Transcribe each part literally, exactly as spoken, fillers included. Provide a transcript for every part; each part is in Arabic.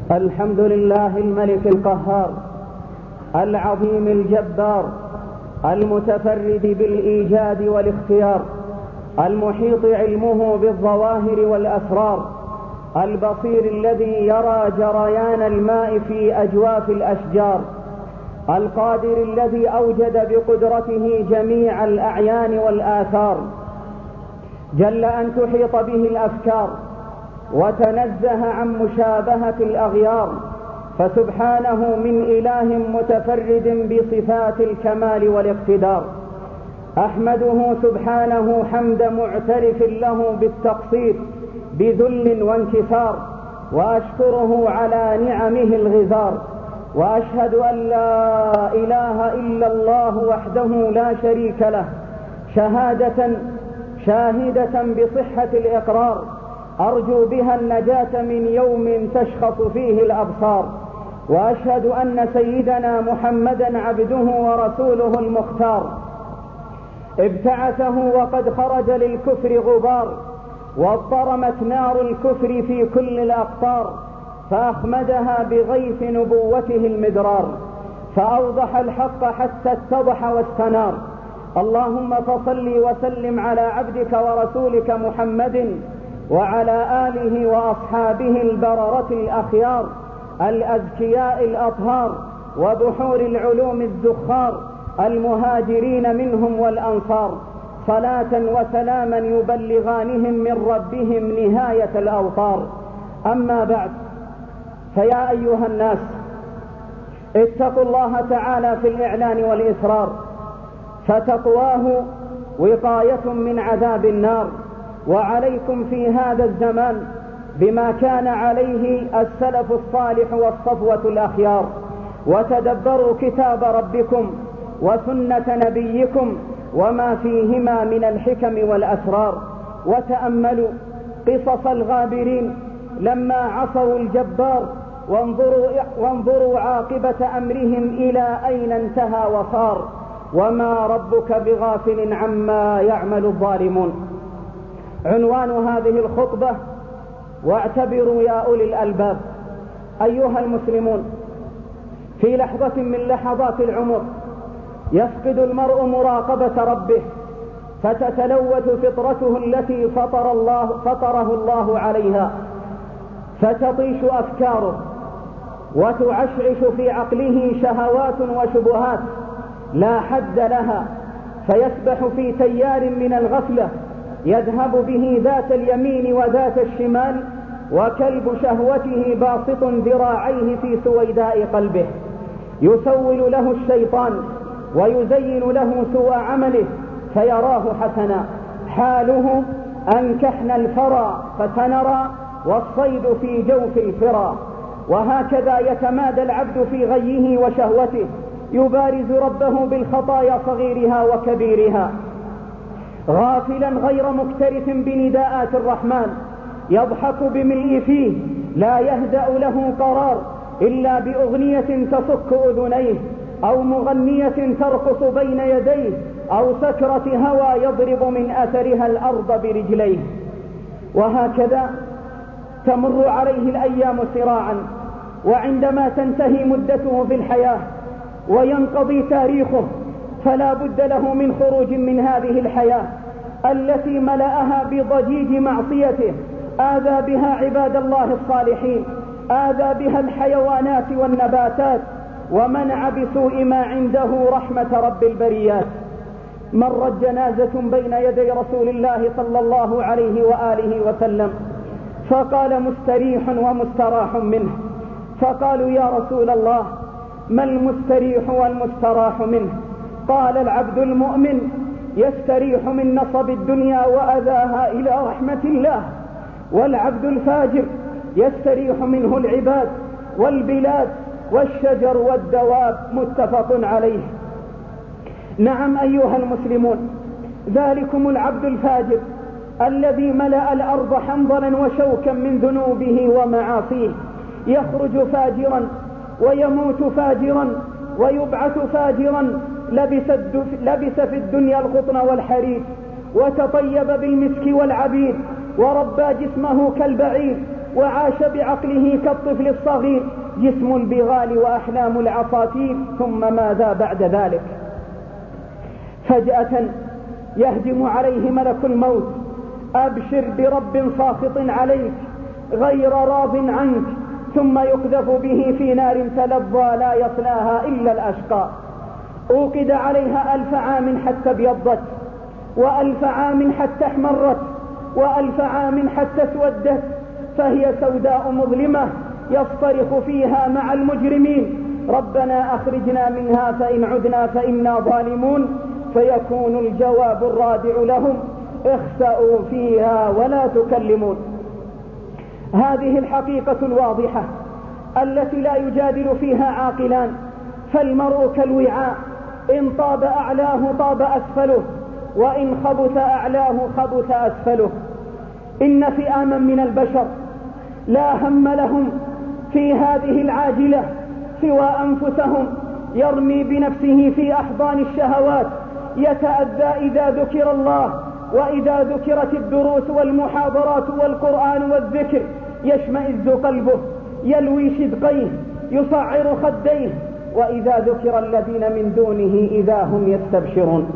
الحمد لله الملك القهار العظيم الجبار المتفرد بالإيجاد والاختيار، المحيط علمه بالظواهر والأسرار، البصير الذي يرى جريان الماء في أجواف الأشجار، القادر الذي أوجد بقدرته جميع الأعيان والآثار، جل أن تحيط به الأفكار وتنزه عن مشابهة الأغيار، فسبحانه من إله متفرد بصفات الكمال والاقتدار. أحمده سبحانه حمد معترف له بالتقصير بذل وانكسار، وأشكره على نعمه الغزار، وأشهد أن لا إله إلا الله وحده لا شريك له شهادة شاهدة بصحة الإقرار، أرجو بها النجاة من يوم تشخص فيه الأبصار. وأشهد أن سيدنا محمدا عبده ورسوله المختار، ابتعثه وقد خرج للكفر غبار، واضطرمت نار الكفر في كل الأقطار، فأخمدها بغيث نبوته المدرار، فأوضح الحق حتى اتضح واستنار. اللهم فصل وسلم على عبدك ورسولك محمد وعلى آله وأصحابه البررة الأخيار الأذكياء الأطهار، وبحور العلوم الزخار المهاجرين منهم والأنصار، صلاة وسلاما يبلغانهم من ربهم نهاية الأوطار. أما بعد، فيا أيها الناس، اتقوا الله تعالى في الإعلان والإسرار، فتقواه وقاية من عذاب النار. وعليكم في هذا الزمان بما كان عليه السلف الصالح والصفوة الأخيار، وتدبروا كتاب ربكم وسنة نبيكم وما فيهما من الحكم والأسرار، وتأملوا قصص الغابرين لما عصوا الجبار، وانظروا, وانظروا عاقبة أمرهم إلى أين انتهى وصار، وما ربك بغافل عما يعمل الظالمون. عنوان هذه الخطبة: واعتبروا يا أولي الألباب. أيها المسلمون، في لحظة من لحظات العمر يفقد المرء مراقبة ربه، فتتلوث فطرته التي فطر الله فطره الله عليها، فتطيش أفكاره، وتعشعش في عقله شهوات وشبهات لا حد لها، فيسبح في تيار من الغفلة يذهب به ذات اليمين وذات الشمال، وكلب شهوته باسط ذراعيه في سويداء قلبه، يسول له الشيطان ويزين له سوء عمله فيراه حسنا. حاله أنكحنا الفرى فتنرى، والصيد في جوف الفرى. وهكذا يتمادى العبد في غيه وشهوته، يبارز ربه بالخطايا صغيرها وكبيرها، غافلا غير مكترث بنداءات الرحمن، يضحك بملء فيه لا يهدأ له قرار إلا بأغنية تصك أذنيه، أو مغنية ترقص بين يديه، أو سكرة هوى يضرب من أثرها الأرض برجليه. وهكذا تمر عليه الأيام سراعا، وعندما تنتهي مدته في الحياة وينقضي تاريخه، فلا بد له من خروج من هذه الحياة التي ملأها بضجيج معصيته، آذى بها عباد الله الصالحين، آذى بها الحيوانات والنباتات، ومنع بسوء ما عنده رحمة رب البريات. مرت جنازة بين يدي رسول الله صلى الله عليه وآله وسلم، فقال مستريح ومستراح منه، فقالوا يا رسول الله ما المستريح والمستراح منه؟ قال العبد المؤمن يستريح من نصب الدنيا وأذاها إلى رحمة الله، والعبد الفاجر يستريح منه العباد والبلاد والشجر والدواب. متفق عليه. نعم أيها المسلمون، ذلكم العبد الفاجر الذي ملأ الأرض حنظلا وشوكا من ذنوبه ومعاصيه، يخرج فاجرا ويموت فاجرا ويبعث فاجرا، لبس, لبس في الدنيا القطن والحرير، وتطيب بالمسك والعبيد، وربى جسمه كالبعير، وعاش بعقله كالطفل الصغير، جسم البغال وأحلام العصافير، ثم ماذا بعد ذلك؟ فجأة يهجم عليه ملك الموت: أبشر برب ساخط عليك غير راض عنك، ثم يقذف به في نار تلظى لا يصلاها إلا الأشقى. أوقد عليها ألف عام حتى ابيضت، وألف عام حتى احمرت، وألف عام حتى اسودت، فهي سوداء مظلمة يصطرخ فيها مع المجرمين: ربنا أخرجنا منها فإن عدنا فإنا ظالمون. فيكون الجواب الرادع لهم: اخسأوا فيها ولا تكلمون. هذه الحقيقة الواضحة التي لا يجادل فيها عاقلان، فالمرء كالوعاء، إن طاب أعلاه طاب أسفله، وإن خبث أعلاه خبث أسفله. إن فئاما من البشر لا هم لهم في هذه العاجلة سوى أنفسهم، يرمي بنفسه في أحضان الشهوات، يتأذى إذا ذكر الله، وإذا ذكرت الدروس والمحاضرات والقرآن والذكر يشمئز قلبه، يلوي شدقيه، يصعر خديه، وإذا ذكر الذين من دونه إذا هم يستبشرون.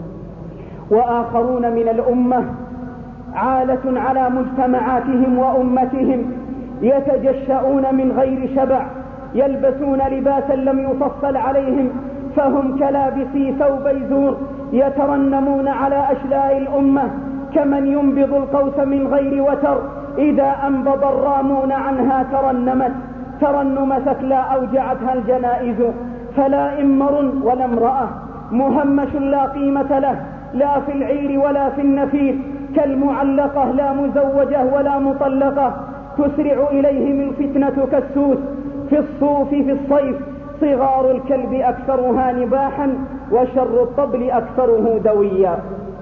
وآخرون من الأمة عالة على مجتمعاتهم وأمتهم، يتجشؤون من غير شبع، يلبسون لباسا لم يفصل عليهم، فهم كلابسي ثوبي زور، يترنمون على أشلاء الأمة كمن ينبض القوس من غير وتر، إذا أنبض الرامون عنها ترنمت ترنم ثكلى أوجعتها الجنائز. فلا إمر ولا امرأة مهمش لا قيمة له، لا في العير ولا في النفير، كالمعلقة لا مزوجة ولا مطلقة، تسرع إليهم الفتنة كالسوس في الصوف في الصيف، صغار الكلب أكثرها نباحا، وشر الطبل أكثره دويا.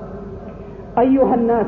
أيها الناس،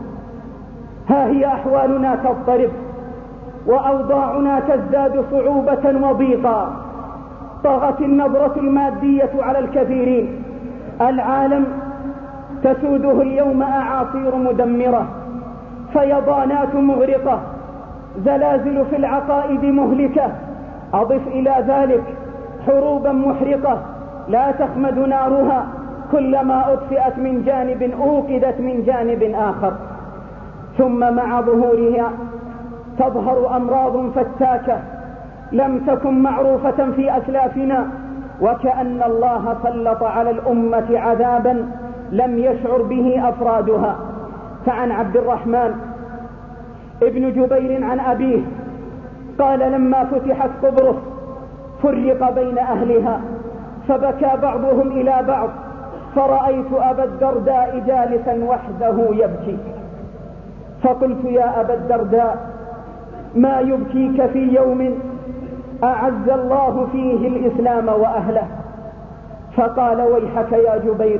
ها هي أحوالنا تضطرب، وأوضاعنا تزداد صعوبة وضيقا، طغت النظرة المادية على الكثيرين، العالم تسوده اليوم أعاصير مدمرة، فيضانات مغرقة، زلازل في العقائد مهلكة، أضف إلى ذلك حروبا محرقة لا تخمد نارها، كلما أطفئت من جانب أوقدت من جانب آخر. ثم مع ظهورها تظهر أمراض فتاكة لم تكن معروفة في أسلافنا، وكأن الله سلط على الأمة عذابا لم يشعر به أفرادها. فعن عبد الرحمن ابن جبير عن أبيه قال: لما فتحت قبرص فرق بين أهلها، فبكى بعضهم إلى بعض، فرأيت أبا الدرداء جالسا وحده يبكي، فقلت: يا أبا الدرداء، ما يبكيك في يوم أعز الله فيه الإسلام وأهله؟ فقال: ويحك يا جبير،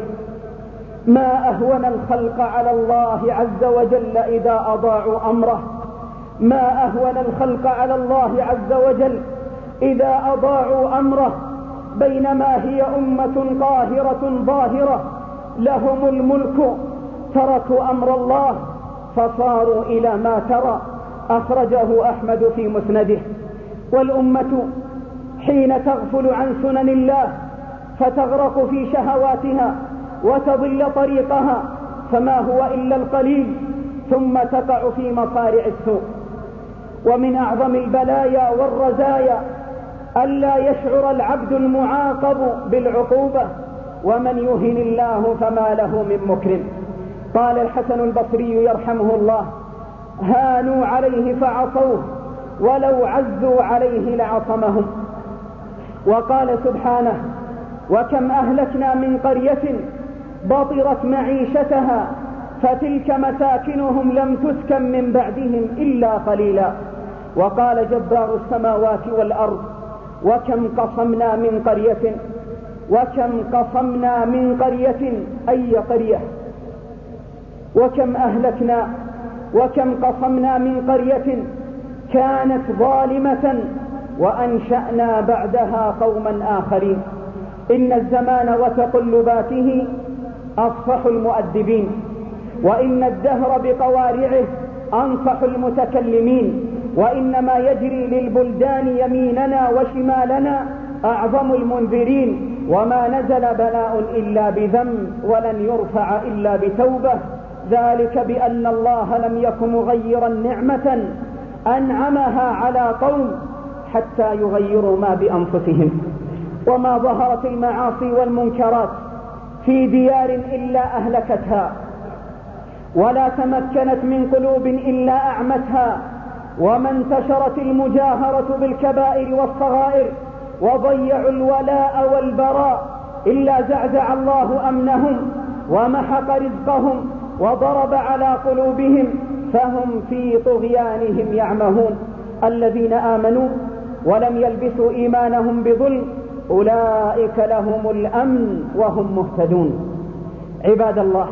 ما أهون الخلق على الله عز وجل إذا أضاعوا أمره، ما أهون الخلق على الله عز وجل إذا أضاعوا أمره، بينما هي أمة قاهرة ظاهرة لهم الملك، تركوا أمر الله فصاروا إلى ما ترى. أخرجه أحمد في مسنده. والأمة حين تغفل عن سنن الله فتغرق في شهواتها وتضل طريقها، فما هو إلا القليل، ثم تقع في مصارع السوء. ومن أعظم البلايا والرزايا ألا يشعر العبد المعاقب بالعقوبة، ومن يهن الله فما له من مكرم. قال الحسن البصري يرحمه الله: هانوا عليه فعصوه، ولو عزوا عليه لعصمهم. وقال سبحانه: وكم أهلكنا من قرية بطرت معيشتها فتلك مساكنهم لم تسكن من بعدهم إلا قليلا. وقال جبار السماوات والأرض: وكم قصمنا من قرية وكم قصمنا من قرية أي قرية وكم أهلكنا وكم قصمنا من قرية كانت ظالمة وأنشأنا بعدها قوما آخرين. إن الزمان وتقلباته أصفح المؤدبين، وإن الدهر بقوارعه أنصح المتكلمين. وإنما يجري للبلدان يميننا وشمالنا أعظم المنذرين، وما نزل بلاء إلا بذنب ولن يرفع إلا بتوبة، ذلك بأن الله لم يكن مغيرا نعمة أنعمها على قوم حتى يغيروا ما بأنفسهم. وما ظهرت المعاصي والمنكرات في ديار إلا أهلكتها، ولا تمكنت من قلوب إلا أعمتها، وما انتشرت المجاهرة بالكبائر والصغائر وضيعوا الولاء والبراء إلا زعزع الله أمنهم ومحق رزقهم وضرب على قلوبهم فهم في طغيانهم يعمهون. الذين آمنوا ولم يلبسوا إيمانهم بظلم أولئك لهم الأمن وهم مهتدون. عباد الله،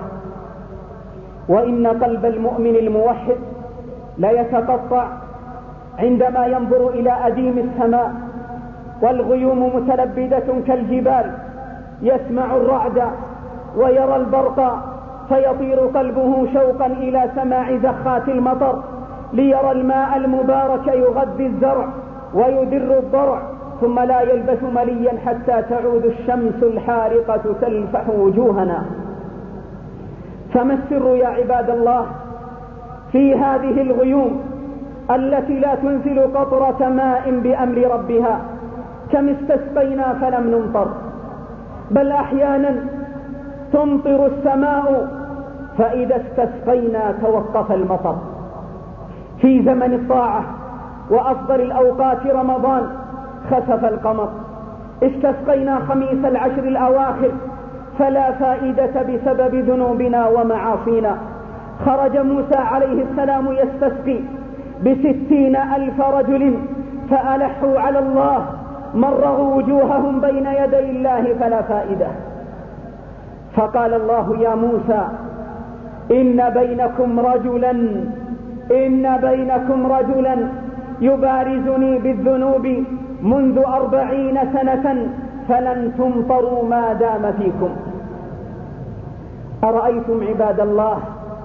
وإن قلب المؤمن الموحد لا يتقطع عندما ينظر إلى أديم السماء والغيوم متلبدة كالجبال، يسمع الرعد ويرى البرق فيطير قلبه شوقا إلى سماع زخات المطر ليرى الماء المبارك يغذي الزرع ويدر الضرع، ثم لا يلبث مليا حتى تعود الشمس الحارقة تلفح وجوهنا. فما السر يا عباد الله في هذه الغيوم التي لا تنزل قطرة ماء بأمر ربها؟ كم استسقينا فلم نمطر، بل أحيانا تمطر السماء فإذا استسقينا توقف المطر. في زمن الطاعة وأفضل الأوقات رمضان خسف القمر، استسقينا خميس العشر الأواخر فلا فائدة بسبب ذنوبنا ومعاصينا. خرج موسى عليه السلام يستسقي بستين ألف رجل فألحوا على الله، مرغوا وجوههم بين يدي الله فلا فائدة. فقال الله يا موسى إن بينكم رجلا إن بينكم رجلا يبارزني بالذنوب منذ أربعين سنة فلن تمطروا ما دام فيكم. أرأيتم عباد الله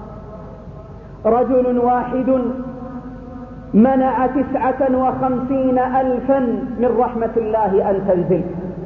رجل واحد منع تسعة وخمسين ألفا من رحمة الله أن تنزل،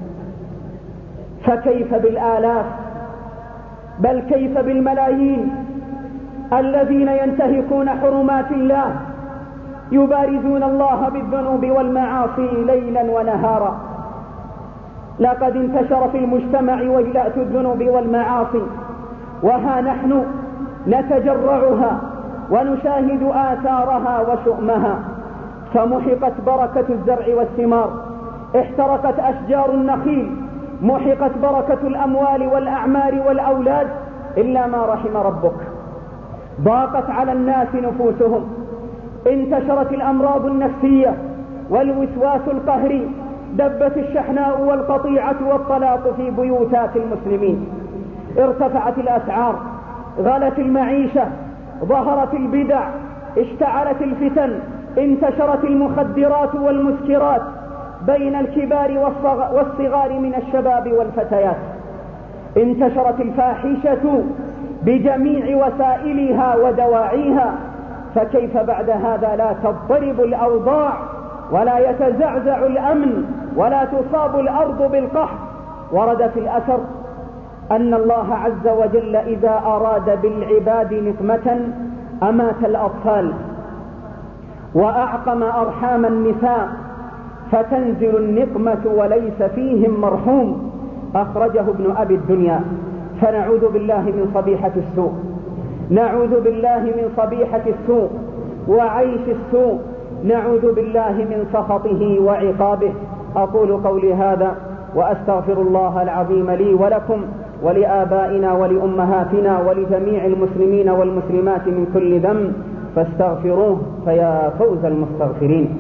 فكيف بالآلاف، بل كيف بالملايين الذين ينتهكون حرمات الله، يبارزون الله بالذنوب والمعاصي ليلا ونهارا. لقد انتشر في المجتمع وجلأة الذنوب والمعاصي، وها نحن نتجرعها ونشاهد آثارها وشؤمها، فمحقت بركة الزرع والثمار، احترقت أشجار النخيل، محقت بركة الأموال والأعمار والأولاد إلا ما رحم ربك. ضاقت على الناس نفوسهم، انتشرت الأمراض النفسية والوسواس القهري، دبت الشحناء والقطيعة والطلاق في بيوتات المسلمين، ارتفعت الأسعار، غلت المعيشة، ظهرت البدع، اشتعلت الفتن، انتشرت المخدرات والمسكرات بين الكبار والصغار من الشباب والفتيات، انتشرت الفاحشة بجميع وسائلها ودواعيها. فكيف بعد هذا لا تضطرب الأوضاع ولا يتزعزع الأمن ولا تصاب الأرض بالقحط؟ ورد في الأثر أن الله عز وجل إذا أراد بالعباد نقمة أمات الأطفال وأعقم أرحام النساء فتنزل النقمة وليس فيهم مرحوم. أخرجه ابن أبي الدنيا. فنعوذ بالله من صبيحة السوء، نعوذ بالله من صبيحة السوء وعيش السوء، نعوذ بالله من سخطه وعقابه. أقول قولي هذا وأستغفر الله العظيم لي ولكم ولآبائنا ولأمهاتنا ولجميع المسلمين والمسلمات من كل ذنب فاستغفروه فيا فوز المستغفرين.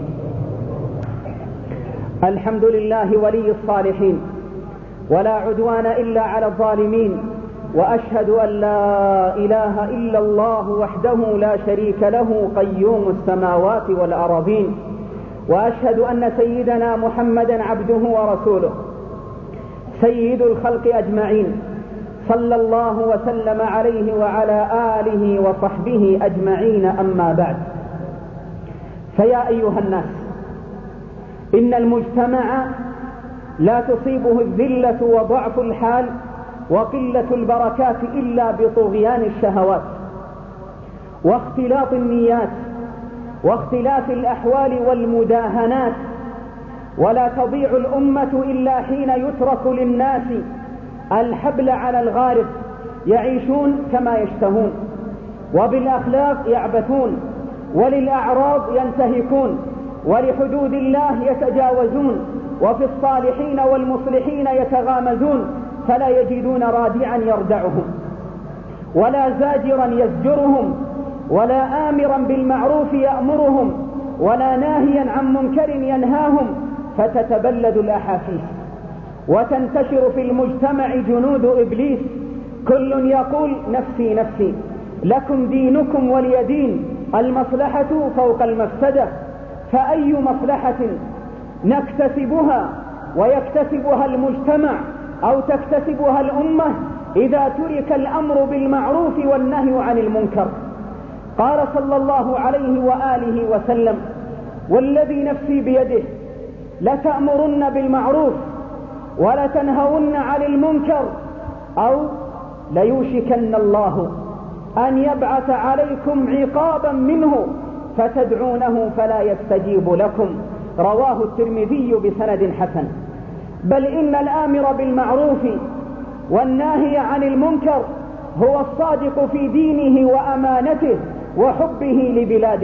الحمد لله ولي الصالحين، ولا عدوان إلا على الظالمين، وأشهد أن لا إله إلا الله وحده لا شريك له قيوم السماوات والأراضين، وأشهد أن سيدنا محمدا عبده ورسوله سيد الخلق أجمعين، صلى الله وسلم عليه وعلى آله وصحبه أجمعين. أما بعد، فيا أيها الناس، إن المجتمع لا تصيبه الذلة وضعف الحال وقلة البركات إلا بطغيان الشهوات واختلاط النيات واختلاف الأحوال والمداهنات، ولا تضيع الأمة إلا حين يترك للناس الحبل على الغارب، يعيشون كما يشتهون، وبالأخلاق يعبثون، وللأعراض ينتهكون، ولحدود الله يتجاوزون، وفي الصالحين والمصلحين يتغامزون، فلا يجدون رادعا يردعهم، ولا زاجرا يزجرهم، ولا آمرا بالمعروف يأمرهم، ولا ناهيا عن منكر ينهاهم، فتتبلد الأحاسيس وتنتشر في المجتمع جنود إبليس، كل يقول نفسي نفسي، لكم دينكم ولي دين، المصلحة فوق المفسدة. فأي مصلحة نكتسبها ويكتسبها المجتمع أو تكتسبها الأمة إذا ترك الأمر بالمعروف والنهي عن المنكر؟ قال صلى الله عليه وآله وسلم: والذي نفسي بيده لتأمرن بالمعروف ولتنهون عن المنكر أو ليوشكن الله أن يبعث عليكم عقابا منه فتدعونه فلا يستجيب لكم. رواه الترمذي بسند حسن. بل إن الآمر بالمعروف والناهي عن المنكر هو الصادق في دينه وأمانته وحبه لبلاده،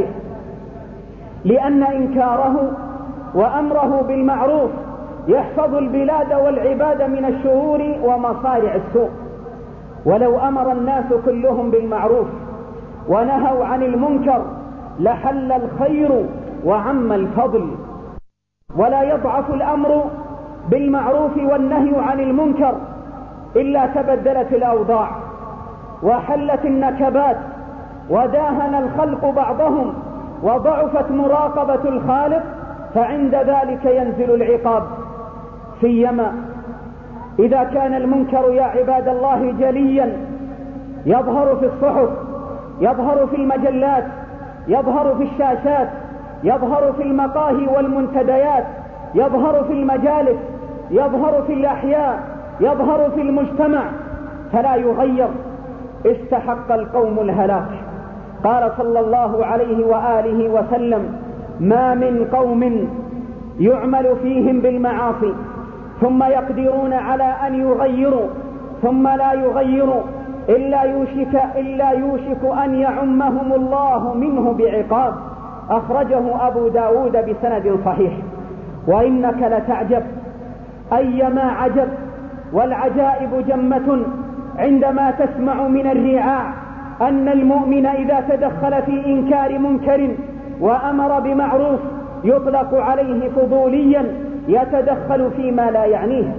لأن إنكاره وأمره بالمعروف يحفظ البلاد والعباد من الشرور ومصارع السوء. ولو أمر الناس كلهم بالمعروف ونهوا عن المنكر لحل الخير وعم الفضل. ولا يضعف الأمر بالمعروف والنهي عن المنكر إلا تبدلت الأوضاع وحلت النكبات وداهن الخلق بعضهم وضعفت مراقبة الخالق، فعند ذلك ينزل العقاب. سيما إذا كان المنكر يا عباد الله جليا يظهر في الصحف، يظهر في المجلات، يظهر في الشاشات، يظهر في المقاهي والمنتديات، يظهر في المجالس، يظهر في الأحياء، يظهر في المجتمع، فلا يغير، استحق القوم الهلاك. قال صلى الله عليه وآله وسلم: ما من قوم يعمل فيهم بالمعاصي ثم يقدرون على أن يغيروا ثم لا يغيروا إلا يوشك, إلا يوشك أن يعمهم الله منه بعقاب. أخرجه أبو داود بسند صحيح. وإنك لتعجب أيما عجب، والعجائب جمة عندما تسمع من الرعاع أن المؤمن إذا تدخل في إنكار منكر وأمر بمعروف يطلق عليه فضوليا يتدخل فيما لا يعنيه.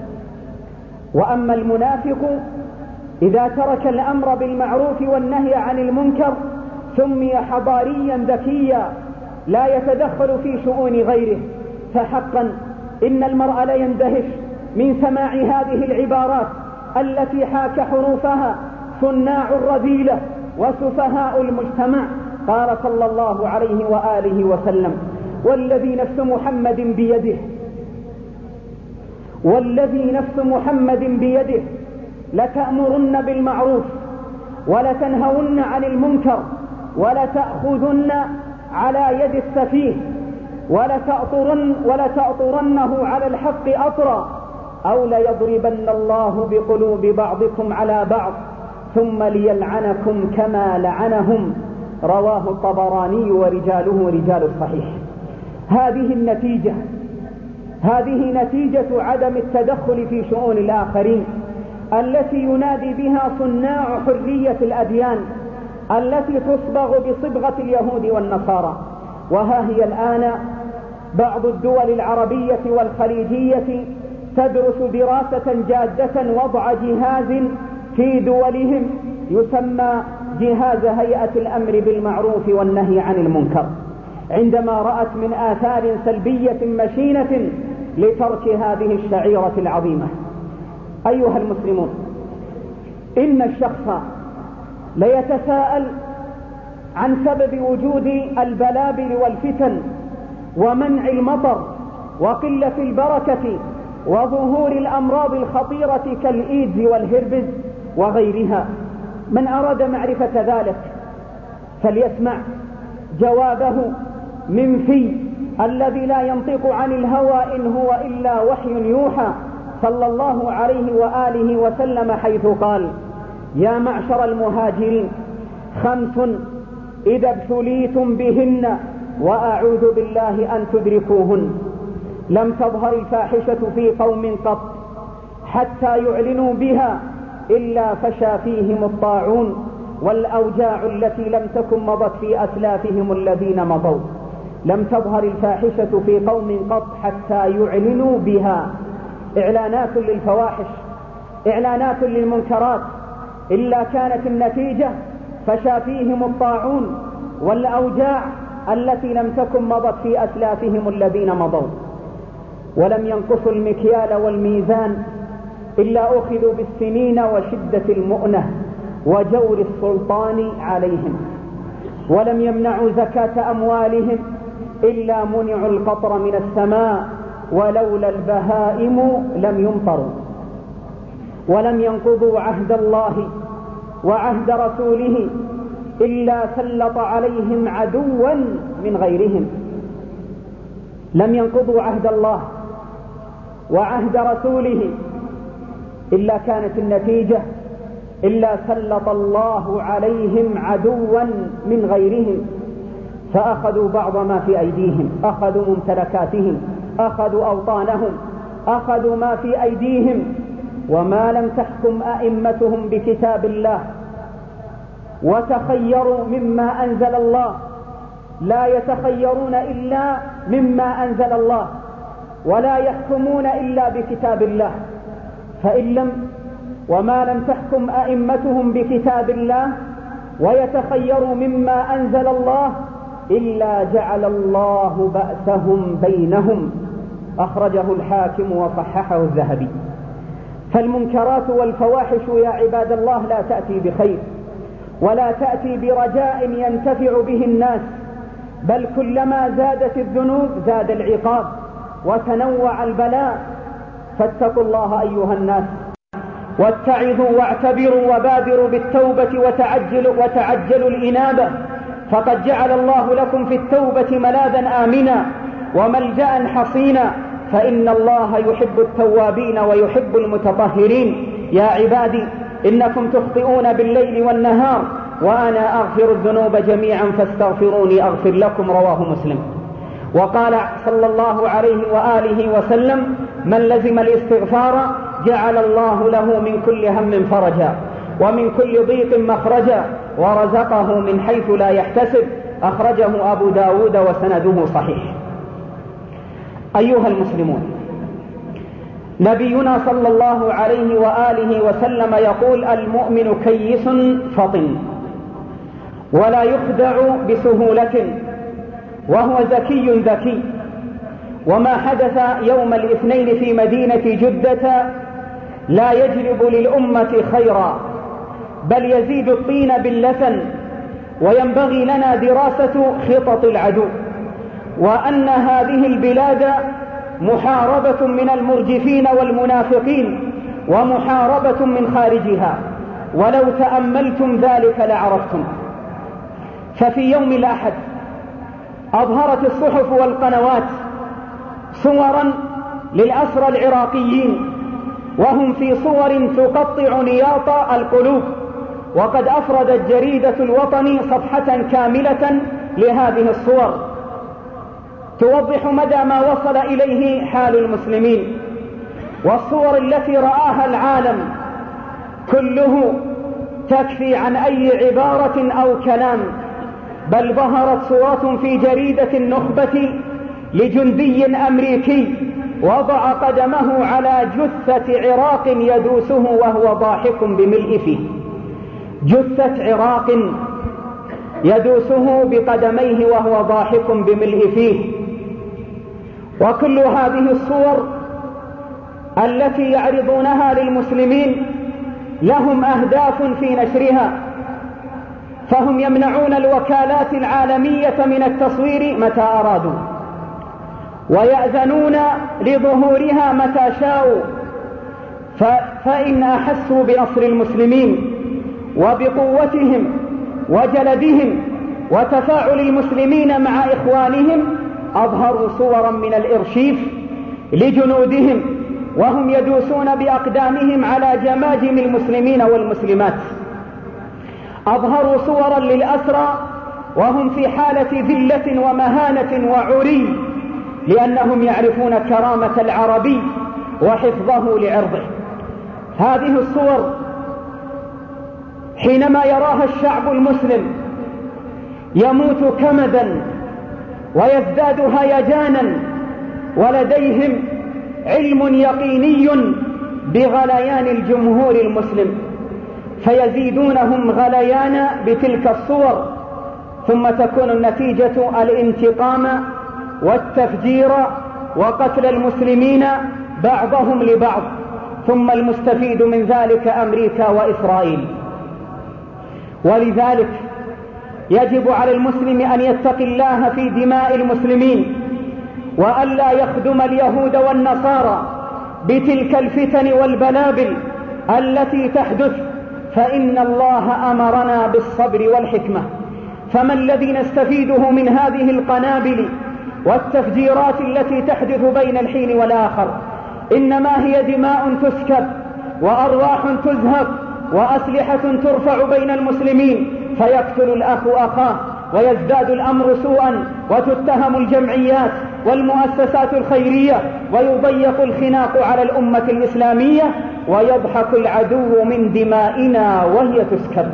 وأما المنافق إذا ترك الأمر بالمعروف والنهي عن المنكر سمي حضاريا ذكيا لا يتدخل في شؤون غيره. فحقا إن المرء ليندهش من سماع هذه العبارات التي حاك حروفها صناع الرذيلة وسفهاء المجتمع. قال صلى الله عليه وآله وسلم: والذي نفس محمد بيده والذي نفس محمد بيده لتأمرن بالمعروف ولتنهون عن المنكر ولتأخذن على يد السفيه ولتأطرن ولتأطرنه على الحق أطرا أو ليضربن الله بقلوب بعضكم على بعض ثم ليلعنكم كما لعنهم. رواه الطبراني ورجاله رجال الصحيح. هذه النتيجة هذه نتيجة عدم التدخل في شؤون الآخرين التي ينادي بها صناع حرية الأديان التي تصبغ بصبغة اليهود والنصارى. وها هي الآن بعض الدول العربية والخليجية تدرس دراسة جادة وضع جهاز في دولهم يسمى جهاز هيئة الأمر بالمعروف والنهي عن المنكر، عندما رأت من آثار سلبية مشينة لترك هذه الشعيرة العظيمة. أيها المسلمون، إن الشخص ليتساءل عن سبب وجود البلابل والفتن ومنع المطر وقلة البركة وظهور الأمراض الخطيرة كالإيدز والهربز وغيرها. من أراد معرفة ذلك فليسمع جوابه من في الذي لا ينطق عن الهوى إن هو إلا وحي يوحى صلى الله عليه وآله وسلم، حيث قال: يا معشر المهاجرين خمس إذا ابتليتم بهن وأعوذ بالله أن تدركوهن. لم تظهر الفاحشة في قوم قط حتى يعلنوا بها إلا فشى فيهم الطاعون والأوجاع التي لم تكن مضت في أسلافهم الذين مضوا. لم تظهر الفاحشة في قوم قط حتى يعلنوا بها. إعلانات للفواحش، إعلانات للمنكرات، إلا كانت النتيجة فشى فيهم الطاعون والأوجاع التي لم تكن مضت في أسلافهم الذين مضوا. ولم ينقصوا المكيال والميزان إلا أخذوا بالسنين وشدة المؤنة وجور السلطان عليهم. ولم يمنعوا زكاة أموالهم إلا منعوا القطر من السماء ولولا البهائم لم يمطروا. ولم ينقضوا عهد الله وعهد رسوله إلا سلط عليهم عدوا من غيرهم. لم ينقضوا عهد الله وعهد رسوله إلا كانت النتيجة إلا سلط الله عليهم عدوا من غيرهم، فأخذوا بعض ما في أيديهم، أخذوا ممتلكاتهم، أخذوا أوطانهم، أخذوا ما في أيديهم. وما لم تحكم أئمتهم بكتاب الله وتخيروا مما أنزل الله، لا يتخيرون إلا مما أنزل الله ولا يحكمون إلا بكتاب الله. فإن لم وما لم تحكم أئمتهم بكتاب الله ويتخيروا مما أنزل الله إلا جعل الله بأسهم بينهم. أخرجه الحاكم وصححه الذهبي. فالمنكرات والفواحش يا عباد الله لا تأتي بخير ولا تأتي برجاء ينتفع به الناس، بل كلما زادت الذنوب زاد العقاب وتنوع البلاء. فاتقوا الله أيها الناس واتعظوا واعتبروا وبادروا بالتوبة وتعجلوا, وتعجلوا الإنابة، فقد جعل الله لكم في التوبة ملاذا آمنا وملجأ حصينا، فإن الله يحب التوابين ويحب المتطهرين. يا عبادي إنكم تخطئون بالليل والنهار وأنا أغفر الذنوب جميعا فاستغفروني أغفر لكم، رواه مسلم. وقال صلى الله عليه وآله وسلم: من لزم الاستغفار جعل الله له من كل هم فرجا ومن كل ضيق مخرجا ورزقه من حيث لا يحتسب. أخرجه أبو داود وسنده صحيح. أيها المسلمون، نبينا صلى الله عليه وآله وسلم يقول: المؤمن كيس فطن ولا يخدع بسهولة وهو زكي ذكي. وما حدث يوم الاثنين في مدينة جدة لا يجلب للأمة خيرا بل يزيد الطين باللسن. وينبغي لنا دراسة خطط العدو، وأن هذه البلاد محاربة من المرجفين والمنافقين ومحاربة من خارجها، ولو تأملتم ذلك لعرفتم. ففي يوم الأحد أظهرت الصحف والقنوات صورا للأسرى العراقيين وهم في صور تقطع نياط القلوب، وقد أفردت جريدة الوطن صفحة كاملة لهذه الصور توضح مدى ما وصل إليه حال المسلمين. والصور التي رآها العالم كله تكفي عن أي عبارة أو كلام، بل ظهرت صورة في جريدة النخبة لجندي أمريكي وضع قدمه على جثة عراق يدوسه وهو ضاحك بملء فيه، جثة عراق يدوسه بقدميه وهو ضاحك بملء فيه. وكل هذه الصور التي يعرضونها للمسلمين لهم أهداف في نشرها، فهم يمنعون الوكالات العالمية من التصوير متى أرادوا، ويأذنون لظهورها متى شاءوا، فإن أحسوا بنصر المسلمين وبقوتهم وجلدهم وتفاعل المسلمين مع إخوانهم أظهروا صورا من الإرشيف لجنودهم وهم يدوسون بأقدامهم على جماجم المسلمين والمسلمات، أظهروا صورا للأسرى وهم في حالة ذلة ومهانة وعري، لأنهم يعرفون كرامة العربي وحفظه لعرضه. هذه الصور حينما يراها الشعب المسلم يموت كمدا ويزداد هيجانا، ولديهم علم يقيني بغليان الجمهور المسلم، فيزيدونهم غليانا بتلك الصور، ثم تكون النتيجة الانتقام والتفجير وقتل المسلمين بعضهم لبعض، ثم المستفيد من ذلك أمريكا وإسرائيل. ولذلك يجب على المسلم أن يتقي الله في دماء المسلمين، وألا يخدم اليهود والنصارى بتلك الفتن والبلابل التي تحدث، فإن الله أمرنا بالصبر والحكمة. فما الذي نستفيده من هذه القنابل والتفجيرات التي تحدث بين الحين والآخر؟ إنما هي دماء تسكب وأرواح تزهق وأسلحة ترفع بين المسلمين، فيقتل الأخ أخاه ويزداد الأمر سوءا، وتتهم الجمعيات والمؤسسات الخيرية، ويضيق الخناق على الأمة الإسلامية، ويضحك العدو من دمائنا وهي تسكب،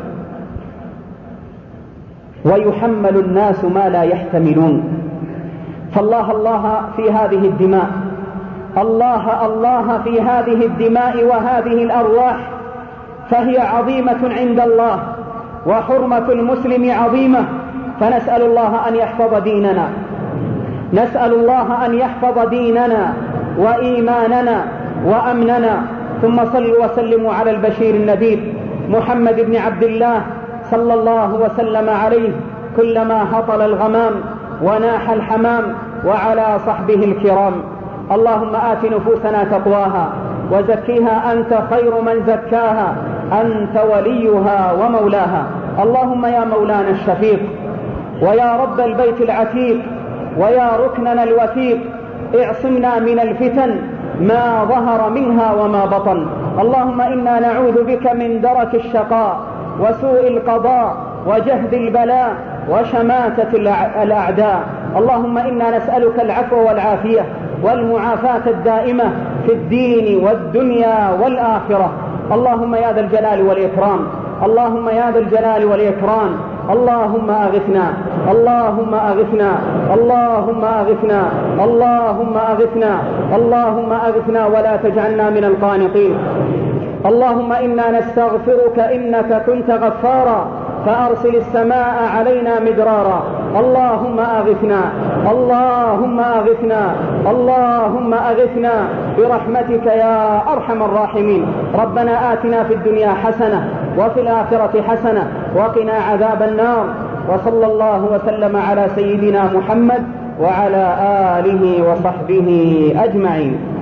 ويحمل الناس ما لا يحتملون. فالله الله في هذه الدماء، الله الله في هذه الدماء وهذه الأرواح، فهي عظيمة عند الله، وحرمة المسلم عظيمة. فنسأل الله أن يحفظ ديننا، نسأل الله أن يحفظ ديننا وإيماننا وأمننا. ثم صلوا وسلموا على البشير النذير محمد بن عبد الله صلى الله وسلم عليه كلما هطل الغمام وناح الحمام، وعلى صحبه الكرام. اللهم آت نفوسنا تقواها وزكيها أنت خير من زكاها، أنت وليها ومولاها. اللهم يا مولانا الشفيق، ويا رب البيت العتيق، ويا ركننا الوثيق، اعصمنا من الفتن ما ظهر منها وما بطن. اللهم إنا نعوذ بك من درك الشقاء وسوء القضاء وجهد البلاء وشماتة الأعداء. اللهم إنا نسألك العفو والعافية والمعافاة الدائمة في الدين والدنيا والآخرة. اللهم يا ذا الجلال والإكرام، اللهم يا ذا الجلال والإكرام، اللهم أغثنا، اللهم أغثنا، اللهم أغثنا، اللهم أغثنا، اللهم أغثنا ولا تجعلنا من القانطين. اللهم إنا نستغفرك إنك كنت غفارا فأرسل السماء علينا مدرارا. اللهم أغثنا، اللهم أغثنا، اللهم أغثنا برحمتك يا أرحم الراحمين. ربنا آتنا في الدنيا حسنة وفي الآخرة حسنة وقنا عذاب النار. وصلى الله وسلم على سيدنا محمد وعلى آله وصحبه أجمعين.